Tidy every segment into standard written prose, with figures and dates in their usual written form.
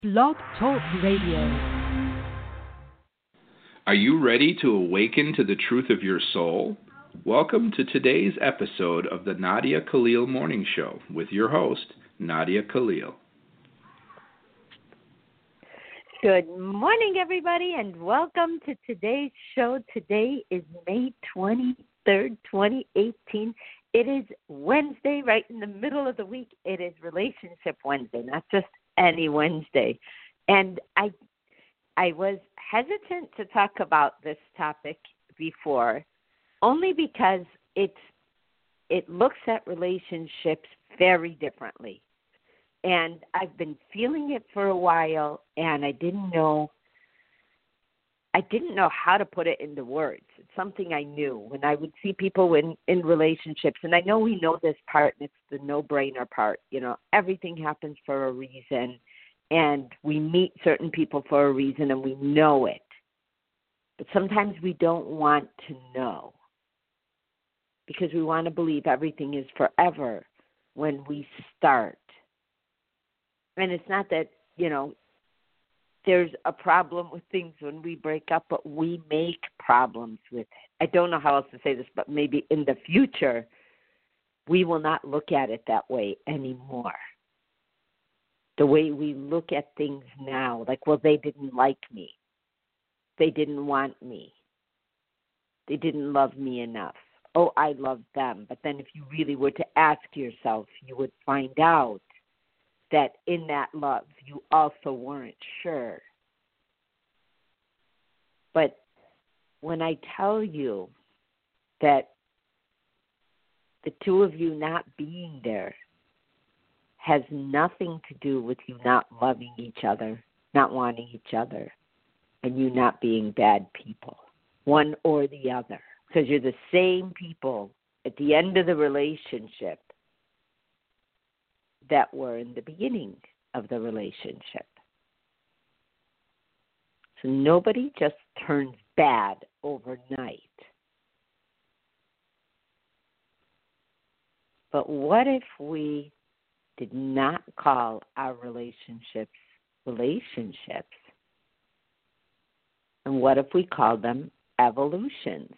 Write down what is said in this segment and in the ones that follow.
Blog Talk Radio. Are you ready to awaken to the truth of your soul? Welcome to today's episode of the Nadia Khalil Morning Show with your host, Nadia Khalil. Good morning, everybody, and welcome to today's show. Today is May 23rd, 2018. It is Wednesday, right in the middle of the week. It is Relationship Wednesday, not just any Wednesday. And I was hesitant to talk about this topic before, only because it looks at relationships very differently. And I've been feeling it for a while, and I didn't know how to put it into words. It's something I knew when I would see people in relationships. And I know we know this part, and it's the no-brainer part. You know, everything happens for a reason, and we meet certain people for a reason, and we know it. But sometimes we don't want to know because we want to believe everything is forever when we start. And it's not that, there's a problem with things when we break up, but we make problems with it. I don't know how else to say this, but maybe in the future, we will not look at it that way anymore. The way we look at things now, like, well, they didn't like me. They didn't want me. They didn't love me enough. Oh, I loved them. But then if you really were to ask yourself, you would find out that in that love, you also weren't sure. But when I tell you that the two of you not being there has nothing to do with you not loving each other, not wanting each other, and you not being bad people, one or the other, because you're the same people at the end of the relationship that were in the beginning of the relationship. So nobody just turns bad overnight. But what if we did not call our relationships relationships? And what if we called them evolutions?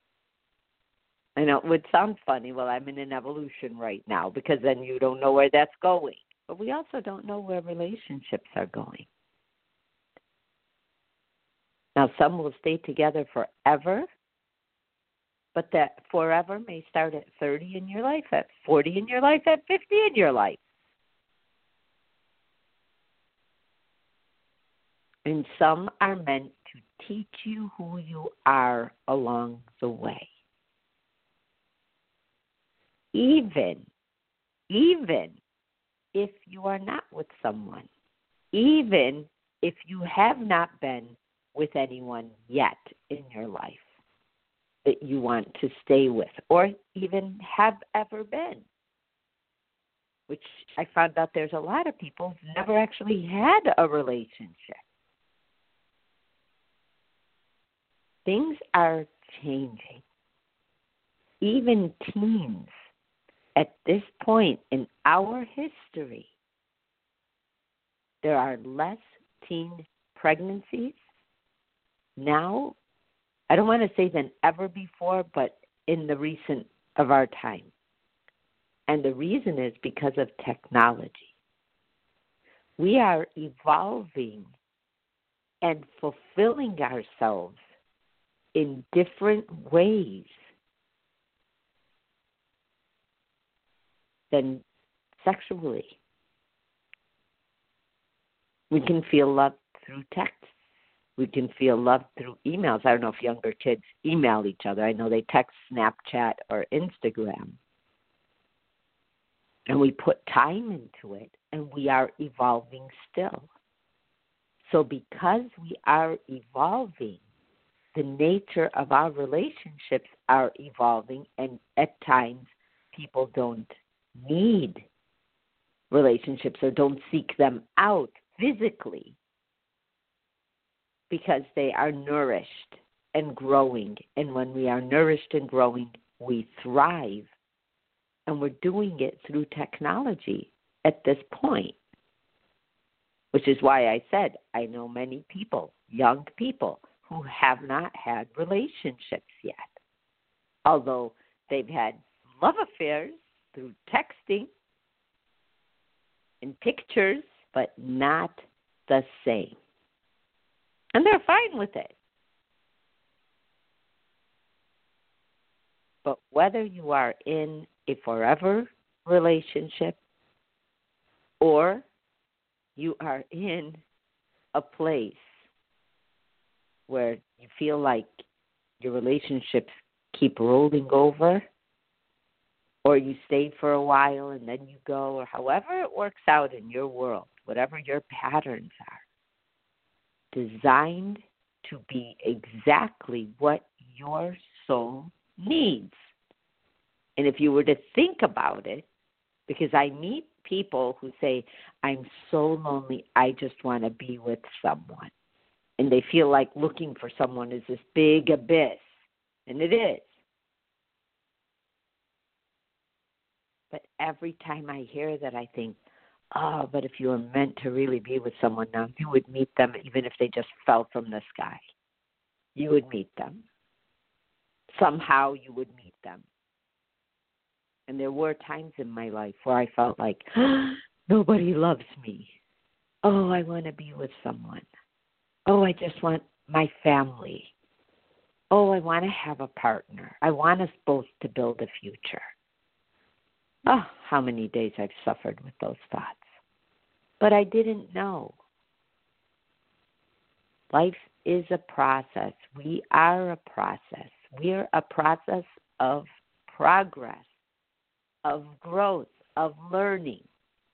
I know it would sound funny, well, I'm in an evolution right now, because then you don't know where that's going. But we also don't know where relationships are going. Now, some will stay together forever, but that forever may start at 30 in your life, at 40 in your life, at 50 in your life. And some are meant to teach you who you are along the way. Even if you are not with someone, even if you have not been with anyone yet in your life that you want to stay with, or even have ever been, which I found out there's a lot of people who've never actually had a relationship. Things are changing. Even teens, at this point in our history, there are less teen pregnancies now, I don't want to say than ever before, but in the recent of our time. And the reason is because of technology. We are evolving and fulfilling ourselves in different ways than sexually. We can feel love through text. We can feel love through emails. I don't know if younger kids email each other. I know they text Snapchat or Instagram. And we put time into it, and we are evolving still. So because we are evolving, the nature of our relationships are evolving, and at times people don't need relationships or don't seek them out physically because they are nourished and growing. And when we are nourished and growing, we thrive. And we're doing it through technology at this point. which is why I said I know many people, young people, who have not had relationships yet, although they've had love affairs through texting and pictures, but not the same. And they're fine with it. But whether you are in a forever relationship or you are in a place where you feel like your relationships keep rolling over, or you stay for a while and then you go, or however it works out in your world, whatever your patterns are, designed to be exactly what your soul needs. And if you were to think about it, because I meet people who say, I'm so lonely, I just want to be with someone. And they feel like looking for someone is this big abyss. And it is. But every time I hear that, I think, oh, but if you were meant to really be with someone now, you would meet them even if they just fell from the sky. You would meet them. Somehow you would meet them. And there were times in my life where I felt like, nobody loves me. Oh, I want to be with someone. Oh, I just want my family. Oh, I want to have a partner. I want us both to build a future. Oh, how many days I've suffered with those thoughts. But I didn't know. Life is a process. We are a process. We're a process of progress, of growth, of learning.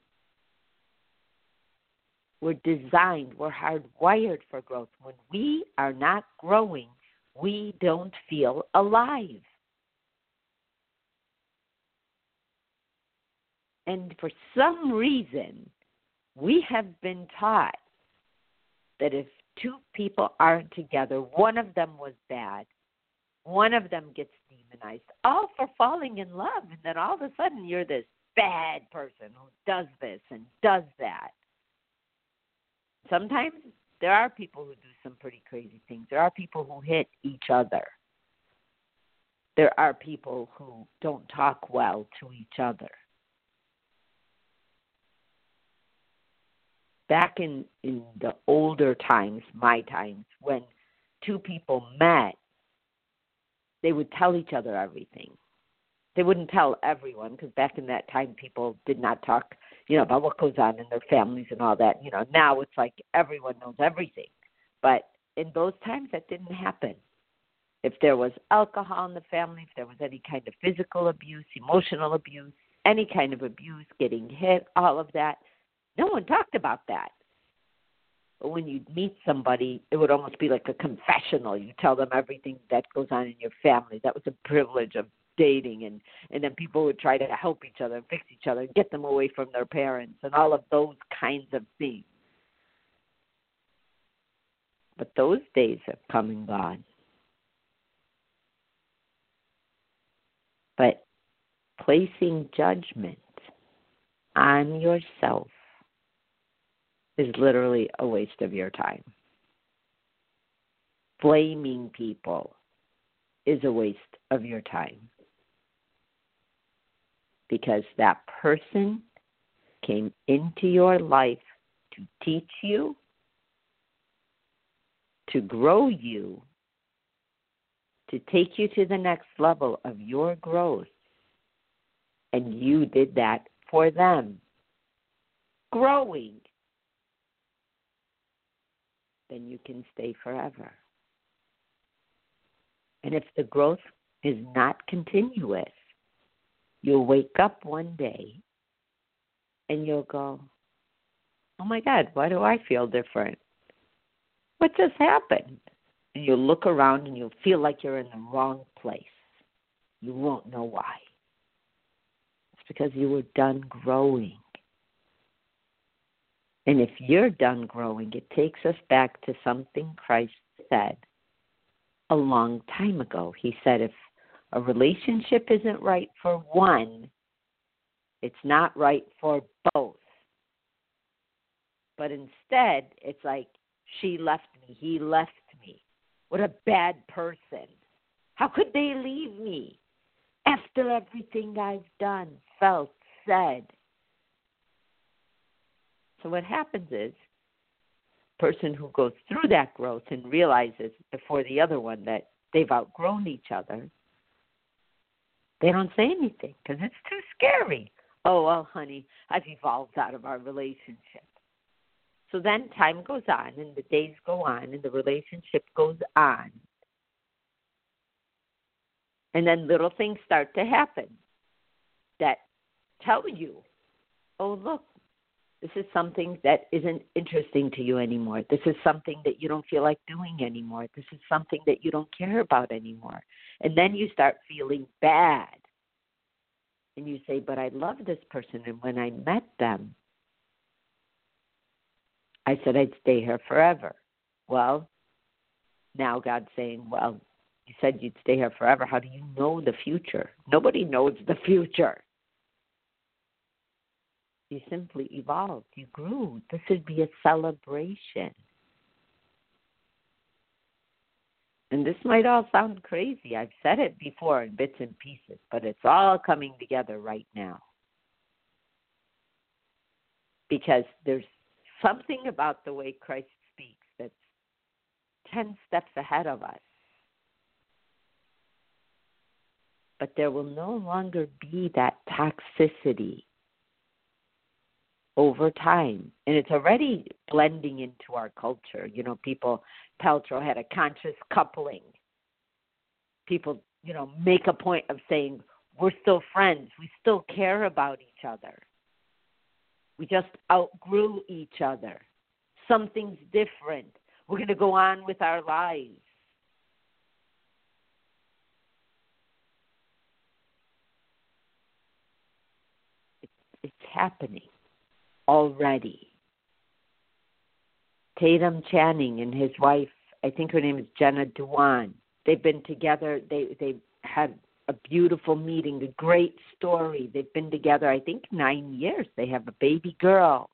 We're designed, we're hardwired for growth. When we are not growing, we don't feel alive. And for some reason, we have been taught that if two people aren't together, one of them was bad, one of them gets demonized, all for falling in love. And then all of a sudden, you're this bad person who does this and does that. Sometimes there are people who do some pretty crazy things. There are people who hit each other. There are people who don't talk well to each other. Back in the older times, my times, when two people met, they would tell each other everything. They wouldn't tell everyone, because back in that time, people did not talk, about what goes on in their families and all that. Now it's like everyone knows everything. But in those times, that didn't happen. If there was alcohol in the family, if there was any kind of physical abuse, emotional abuse, any kind of abuse, getting hit, all of that, no one talked about that. But when you'd meet somebody, it would almost be like a confessional. You tell them everything that goes on in your family. That was a privilege of dating. And then people would try to help each other and fix each other and get them away from their parents and all of those kinds of things. But those days have come and gone. But placing judgment on yourself is literally a waste of your time. Blaming people is a waste of your time. Because that person came into your life to teach you, to grow you, to take you to the next level of your growth. And you did that for them. Growing. Then you can stay forever. And if the growth is not continuous, you'll wake up one day and you'll go, oh my God, why do I feel different? What just happened? And you'll look around and you'll feel like you're in the wrong place. You won't know why. It's because you were done growing. And if you're done growing, it takes us back to something Christ said a long time ago. He said, if a relationship isn't right for one, it's not right for both. But instead, it's like, she left me, he left me. What a bad person. How could they leave me after everything I've done, felt, said? So what happens is, person who goes through that growth and realizes before the other one that they've outgrown each other, they don't say anything because it's too scary. Oh, well, honey, I've evolved out of our relationship. So then time goes on and the days go on and the relationship goes on. And then little things start to happen that tell you, oh, look, this is something that isn't interesting to you anymore. This is something that you don't feel like doing anymore. This is something that you don't care about anymore. And then you start feeling bad. And you say, but I love this person. And when I met them, I said I'd stay here forever. Well, now God's saying, well, you said you'd stay here forever. How do you know the future? Nobody knows the future. You simply evolved. You grew. This should be a celebration. And this might all sound crazy. I've said it before in bits and pieces, but it's all coming together right now. Because there's something about the way Christ speaks that's 10 steps ahead of us. But there will no longer be that toxicity over time. And it's already blending into our culture. You know, Paltrow had a conscious coupling. People, make a point of saying, we're still friends. We still care about each other. We just outgrew each other. Something's different. We're going to go on with our lives. It's happening already. Tatum Channing and his wife, I think her name is Jenna Dewan, they've been together. They had a beautiful meeting, a great story. They've been together, I think, 9 years. They have a baby girl.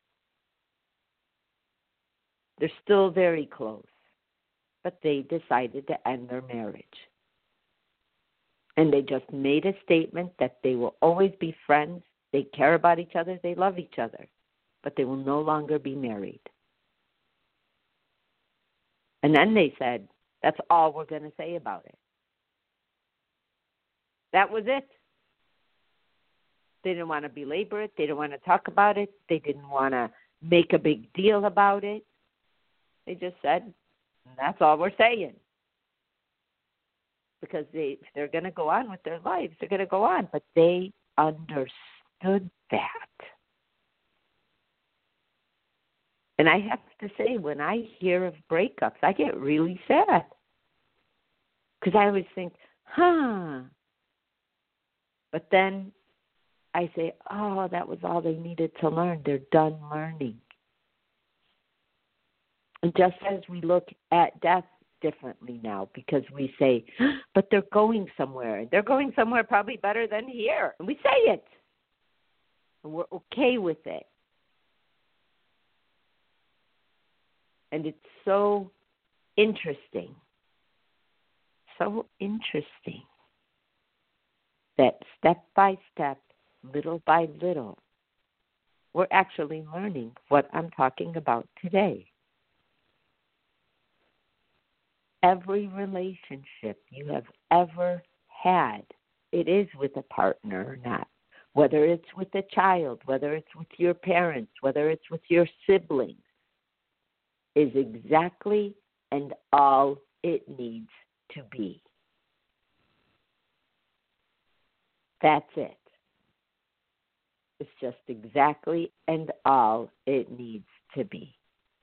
They're still very close, but they decided to end their marriage. And they just made a statement that they will always be friends. They care about each other. They love each other, but they will no longer be married. And then they said, that's all we're going to say about it. That was it. They didn't want to belabor it. They didn't want to talk about it. They didn't want to make a big deal about it. They just said, that's all we're saying. Because they're going to go on with their lives. They're going to go on. But they understood that. And I have to say, when I hear of breakups, I get really sad. Because I always think, But then I say, oh, that was all they needed to learn. They're done learning. And just as we look at death differently now, because we say, but they're going somewhere. They're going somewhere probably better than here. And we say it. And we're okay with it. And it's so interesting. So interesting. That step by step, little by little, we're actually learning what I'm talking about today. Every relationship you have ever had, it is with a partner or not, whether it's with a child, whether it's with your parents, whether it's with your siblings, is exactly and all it needs to be. That's it. It's just exactly and all it needs to be.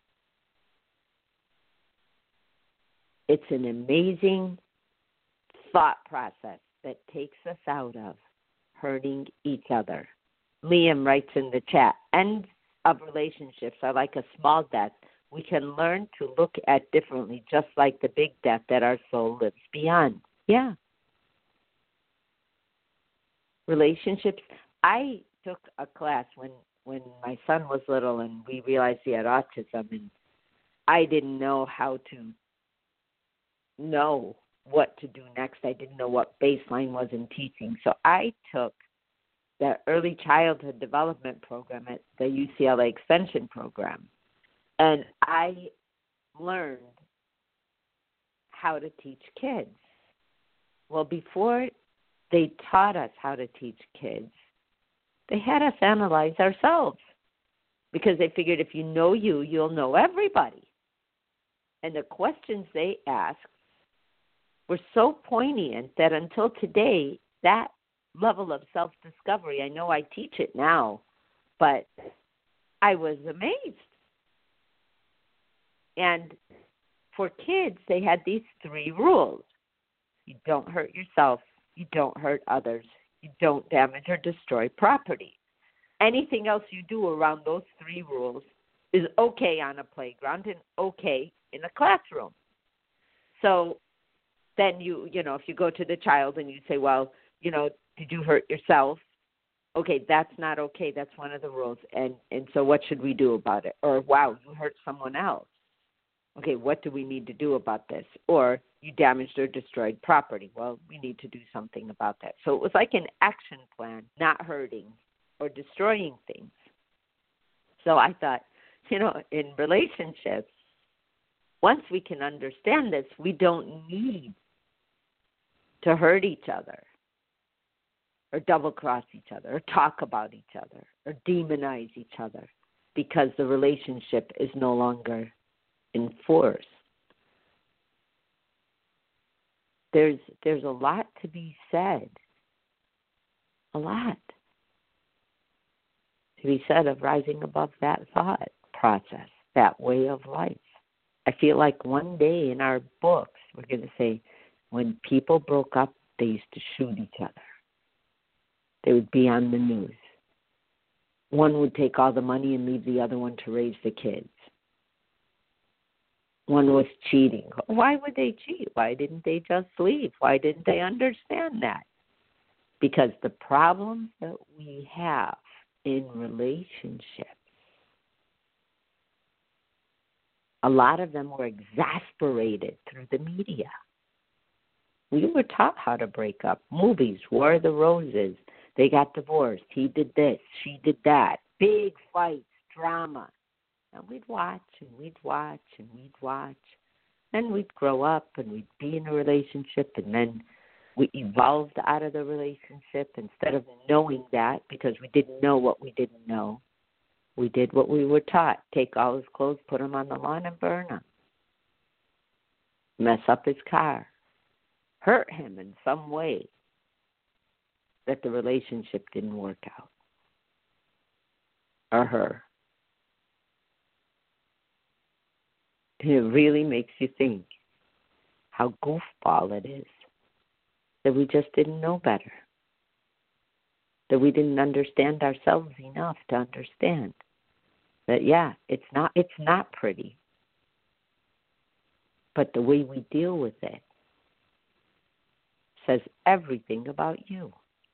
It's an amazing thought process that takes us out of hurting each other. Liam writes in the chat, ends of relationships are like a small death we can learn to look at differently, just like the big death that our soul lives beyond. Yeah. Relationships. I took a class when when my son was little and we realized he had autism, and I didn't know how to know what to do next. I didn't know what baseline was in teaching. So I took the early childhood development program at the UCLA Extension program, and I learned how to teach kids. Well, before they taught us how to teach kids, they had us analyze ourselves, because they figured if you know you, you'll know everybody. And the questions they asked were so poignant that until today, that level of self-discovery, I know I teach it now, but I was amazed. And for kids, they had these 3 rules. You don't hurt yourself, you don't hurt others, you don't damage or destroy property. Anything else you do around those 3 rules is okay on a playground and okay in a classroom. So then you know, if you go to the child and you say, well, you know, did you hurt yourself? Okay, that's not okay. That's one of the rules. And so what should we do about it? Or, wow, you hurt someone else. Okay, what do we need to do about this? Or you damaged or destroyed property. Well, we need to do something about that. So it was like an action plan, not hurting or destroying things. So I thought, you know, in relationships, once we can understand this, we don't need to hurt each other or double-cross each other or talk about each other or demonize each other, because the relationship is no longer in force. There's a lot to be said, a lot to be said of rising above that thought process, that way of life. I feel like one day in our books, we're going to say, when people broke up, they used to shoot each other. They would be on the news. One would take all the money and leave the other one to raise the kids. One was cheating. Why would they cheat? Why didn't they just leave? Why didn't they understand that? Because the problems that we have in relationships, a lot of them were exasperated through the media. We were taught how to break up. Movies, War of the Roses, they got divorced. He did this, she did that. Big fights, drama. And we'd watch and we'd watch and we'd watch. Then we'd grow up and we'd be in a relationship, and then we evolved out of the relationship. Instead of knowing that, because we didn't know what we didn't know, we did what we were taught. Take all his clothes, put them on the lawn, and burn them. Mess up his car. Hurt him in some way that the relationship didn't work out. Or her. It really makes you think how goofball it is that we just didn't know better. That we didn't understand ourselves enough to understand that, yeah, it's not pretty. But the way we deal with it says everything about you.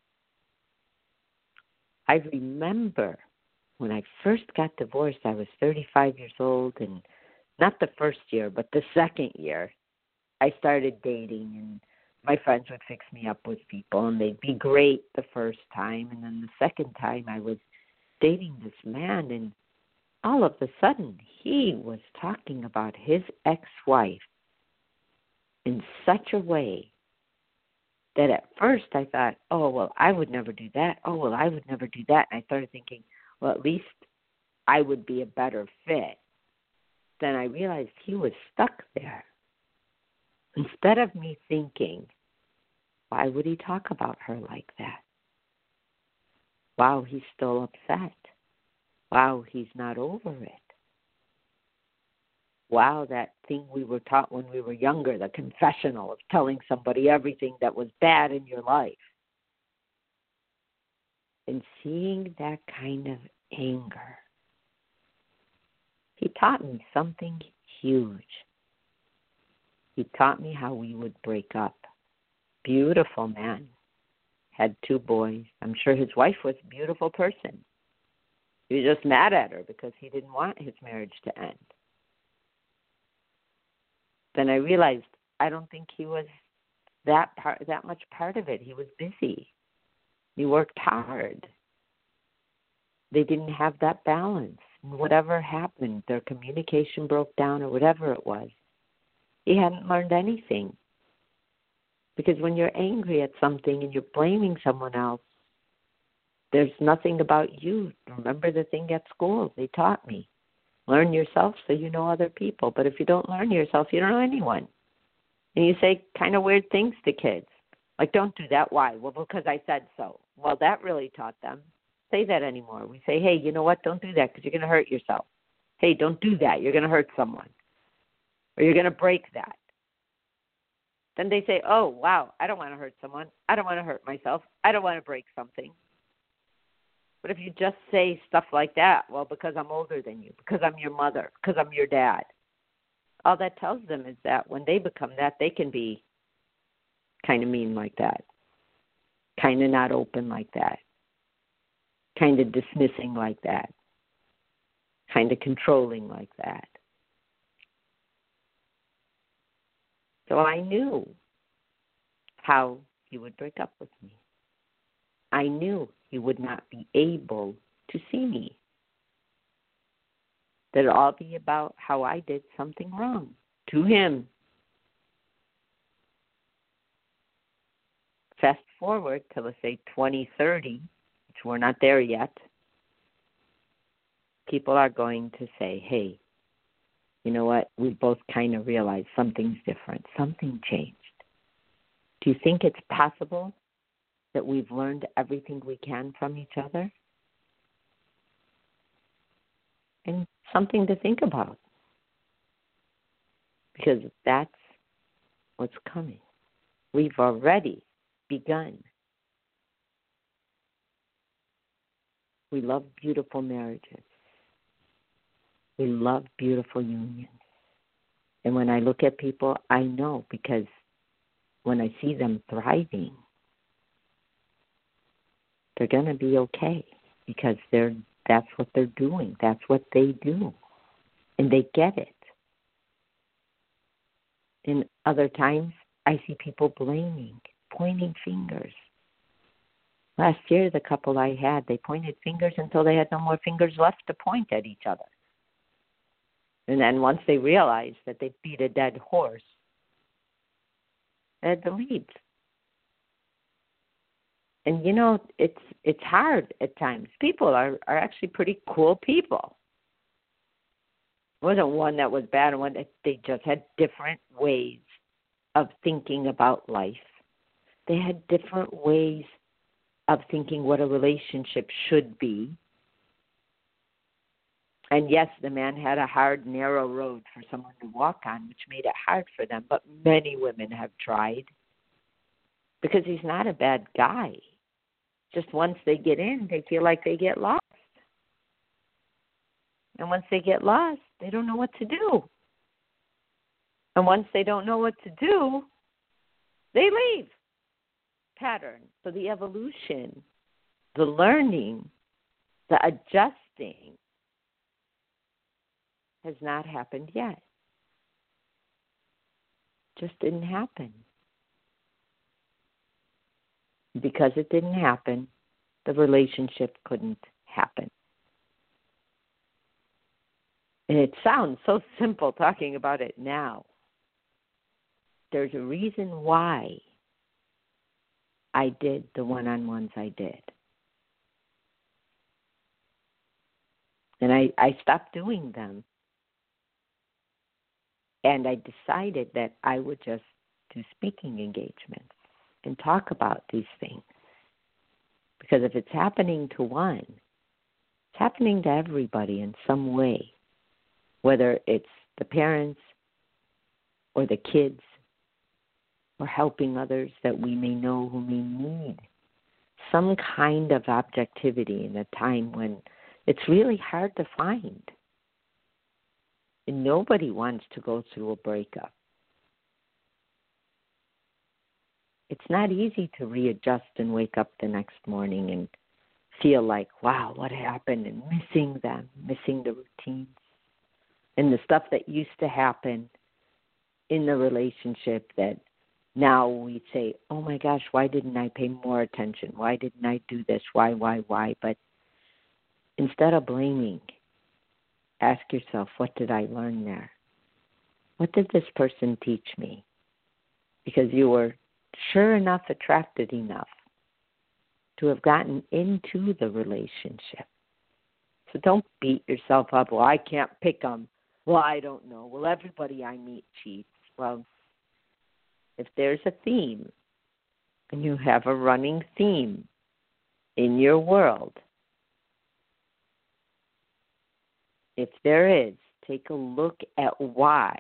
I remember when I first got divorced, I was 35 years old, and not the first year, but the second year, I started dating, and my friends would fix me up with people, and they'd be great the first time, and then the second time I was dating this man, and all of a sudden he was talking about his ex-wife in such a way that at first I thought, oh, well, I would never do that. Oh, well, I would never do that. And I started thinking, well, at least I would be a better fit. Then I realized he was stuck there. Instead of me thinking, why would he talk about her like that? Wow, he's still upset. Wow, he's not over it. Wow, that thing we were taught when we were younger, the confessional of telling somebody everything that was bad in your life. And seeing that kind of anger, he taught me something huge. He taught me how we would break up. Beautiful man. Had 2 boys. I'm sure his wife was a beautiful person. He was just mad at her because he didn't want his marriage to end. Then I realized I don't think he was that much part of it. He was busy. He worked hard. They didn't have that balance. And whatever happened, their communication broke down or whatever it was, he hadn't learned anything. Because when you're angry at something and you're blaming someone else, there's nothing about you. Remember the thing at school they taught me. Learn yourself so you know other people. But if you don't learn yourself, you don't know anyone. And you say kind of weird things to kids. Like, don't do that. Why? Well, because I said so. Well, that really taught them. Say that anymore. We say, hey, you know what? Don't do that because you're going to hurt yourself. Hey, don't do that. You're going to hurt someone. Or you're going to break that. Then they say, oh, wow, I don't want to hurt someone. I don't want to hurt myself. I don't want to break something. But if you just say stuff like that, well, because I'm older than you, because I'm your mother, because I'm your dad, all that tells them is that when they become that, they can be kind of mean like that, kind of not open like that, kind of dismissing like that, kind of controlling like that. So I knew how he would break up with me. I knew he would not be able to see me. That it'd all be about how I did something wrong to him. Fast forward to, let's say, 2030, which we're not there yet, people are going to say, hey, you know what? We both kind of realized something's different. Something changed. Do you think it's possible that we've learned everything we can from each other? And something to think about. Because that's what's coming. We've already begun. We love beautiful marriages. We love beautiful unions. And when I look at people, I know because when I see them thriving, they're going to be okay because that's what they're doing. That's what they do. And they get it. And other times, I see people blaming, pointing fingers. Last year, the couple I had, they pointed fingers until they had no more fingers left to point at each other. And then once they realized that they beat a dead horse, they had to leave. And, you know, it's hard at times. People are actually pretty cool people. It wasn't one that was bad and one that they just had different ways of thinking about life. They had different ways of thinking what a relationship should be. And yes, the man had a hard, narrow road for someone to walk on, which made it hard for them. But many women have tried because he's not a bad guy. Just once they get in, they feel like they get lost. And once they get lost, they don't know what to do. And once they don't know what to do, they leave. Pattern. So the evolution, the learning, the adjusting has not happened yet. Just didn't happen. Because it didn't happen, the relationship couldn't happen. And it sounds so simple talking about it now. There's a reason why I did the one-on-ones I did. And I stopped doing them. And I decided that I would just do speaking engagements and talk about these things. Because if it's happening to one, it's happening to everybody in some way, whether it's the parents or the kids or helping others that we may know who may need some kind of objectivity in a time when it's really hard to find. And nobody wants to go through a breakup. It's not easy to readjust and wake up the next morning and feel like, wow, what happened, and missing them, missing the routines and the stuff that used to happen in the relationship that now we say, oh my gosh, why didn't I pay more attention? Why didn't I do this? Why? But instead of blaming, ask yourself, what did I learn there? What did this person teach me? Because you were sure enough attracted enough to have gotten into the relationship. So don't beat yourself up. Well, I can't pick them. Well, I don't know. Well, everybody I meet cheats. Well, if there's a theme and you have a running theme in your world, if there is, take a look at why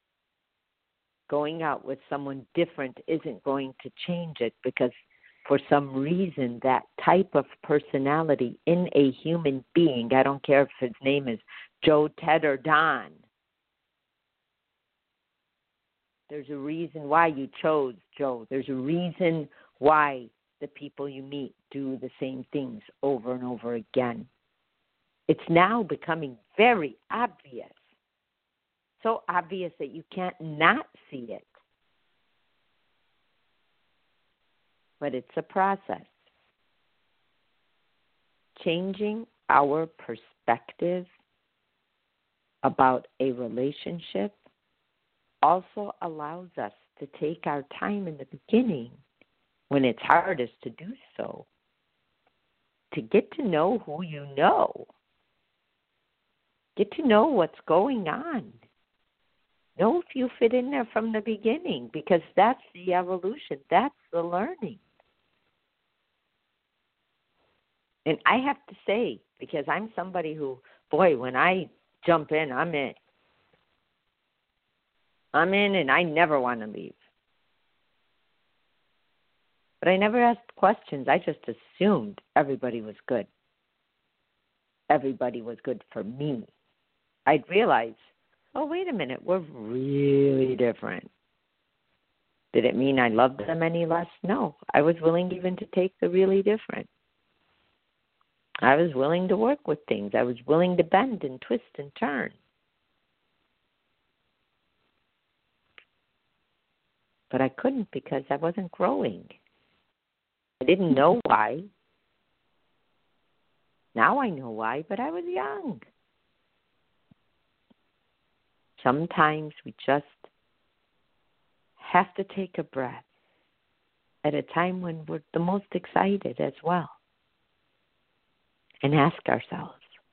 going out with someone different isn't going to change it, because for some reason that type of personality in a human being, I don't care if his name is Joe, Ted, or Don, there's a reason why you chose Joe. There's a reason why the people you meet do the same things over and over again. It's now becoming very obvious. So obvious that you can't not see it. But it's a process. Changing our perspective about a relationship also allows us to take our time in the beginning, when it's hardest to do so, to get to know who you know. Get to know what's going on. Know if you fit in there from the beginning, because that's the evolution. That's the learning. And I have to say, because I'm somebody who, boy, when I jump in, I'm in. I'm in and I never want to leave. But I never asked questions. I just assumed everybody was good. Everybody was good for me. I'd realize, oh, wait a minute, we're really different. Did it mean I loved them any less? No. I was willing even to take the really different. I was willing to work with things. I was willing to bend and twist and turn. But I couldn't, because I wasn't growing. I didn't know why. Now I know why, but I was young. Sometimes we just have to take a breath at a time when we're the most excited as well. And ask ourselves,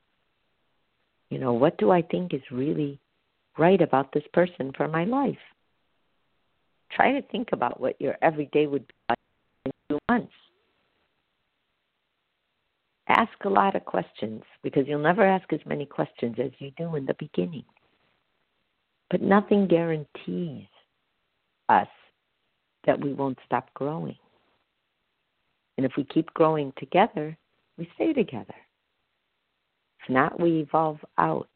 what do I think is really right about this person for my life? Try to think about what your everyday would be like in 2 months. Ask a lot of questions, because you'll never ask as many questions as you do in the beginning. But nothing guarantees us that we won't stop growing. And if we keep growing together, we stay together. If not, we evolve out.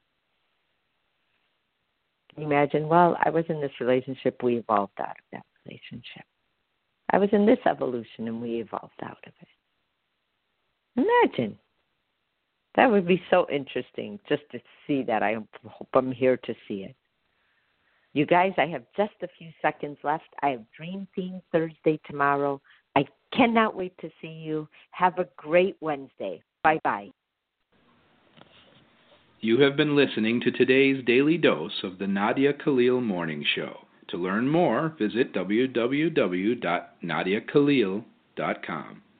Can you imagine? Well, I was in this relationship, we evolved out of that relationship. I was in this evolution and we evolved out of it. Imagine. That would be so interesting just to see that. I hope I'm here to see it. You guys, I have just a few seconds left. I have Dream Theme Thursday tomorrow. I cannot wait to see you. Have a great Wednesday. Bye-bye. You have been listening to today's daily dose of the Nadia Khalil Morning Show. To learn more, visit www.nadiakhalil.com.